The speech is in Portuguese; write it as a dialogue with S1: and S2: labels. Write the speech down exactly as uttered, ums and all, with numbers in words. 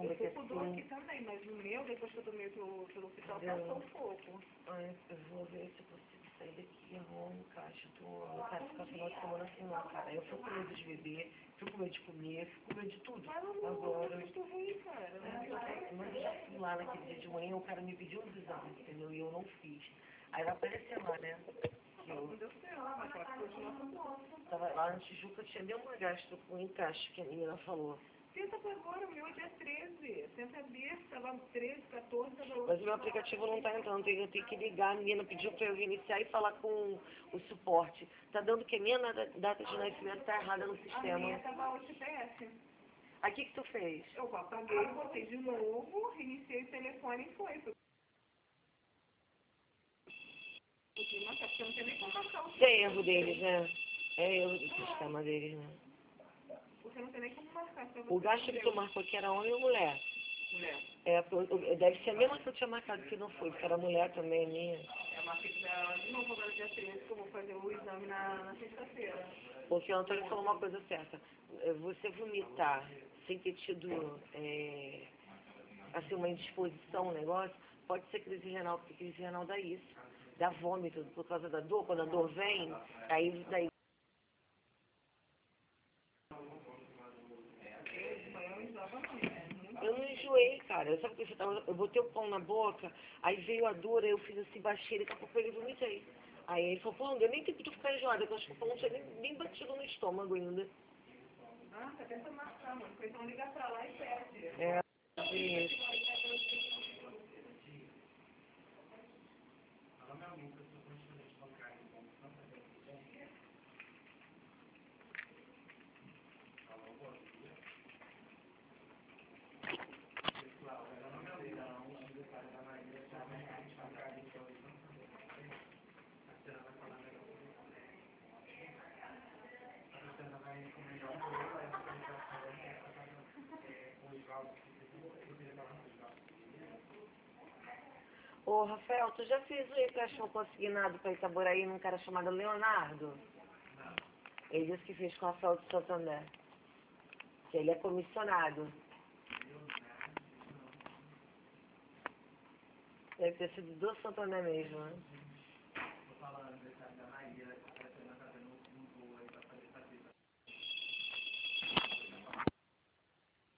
S1: um
S2: Eu
S1: pouco
S2: assim,
S1: dor aqui também, mas o meu, depois que eu tomei pelo, pelo hospital,
S2: eu,
S1: passou um pouco.
S2: ai, eu vou ver se eu consigo sair daqui e arrumar um caixa. Eu tô, eu quero ficar final de semana assim, não, cara. Eu fico com medo de beber, fico com medo de comer, fico com medo de tudo.
S1: Mas não,
S2: Agora,
S1: é muito ruim, cara.
S2: é, mas eu já fui lá naquele dia de manhã, o cara me pediu uns exames, entendeu? E eu não fiz. Aí vai aparecer lá, né? Que eu
S1: Não deu certo, mas ela continua com dor.
S2: tava lá na Tijuca, tinha nem uma gastro com encaixe, que a menina falou.
S1: Tenta por agora, o meu é dia treze. Tenta ver, tava treze, quatorze, tava
S2: Mas o meu aplicativo não tá entrando, eu tenho que ligar, a menina pediu pra eu iniciar e falar com o suporte. Tá dando que a minha nada- data de nascimento tá errada no
S1: A minha
S2: sistema.
S1: tava O T P S.
S2: Aí o que que tu fez?
S1: Eu apaguei, botei de novo, reiniciei o telefone e foi. Porque não, porque não tem nem como marcar o
S2: Isso é erro deles, né? É erro do sistema deles, né?
S1: Porque não tem nem como marcar. Só
S2: O
S1: você
S2: gasto que tu marcou aqui era homem ou mulher?
S1: mulher.
S2: É, porque eu- deve ser a mesma que eu tinha marcado, que não foi, porque era mulher também, a minha.
S1: Eu marquei pra de novo agora dia treze, que eu vou fazer o exame na, na sexta-feira.
S2: Porque o Antônio falou uma coisa certa. É, você vomitar sem ter tido é, assim, uma indisposição, um negócio, pode ser crise renal, porque crise renal dá isso. Dá vômito por causa da dor, quando a dor vem, aí daí.
S1: Eu de manhã eu enjoava muito.
S2: Eu não enjoei, cara. Sabe o que você tava. Eu botei o pão na boca, aí veio a dor, aí eu fiz assim, baixei, daqui a pouco eu vomitei. Aí ele falou, pô, não deu nem tempo de eu ficar enjoada, porque eu acho que o pão não tinha nem, nem batido no estômago ainda.
S1: Ah, tá tenta marcar, mano. Porque então liga pra lá e pede.
S2: É, isso. Ô, Rafael, tu já fez o empréstimo consignado para Itaboraí num cara chamado Leonardo? Ele disse que fez com o Rafael de Santander. Que ele é comissionado. Deve ter sido do Santander mesmo, né?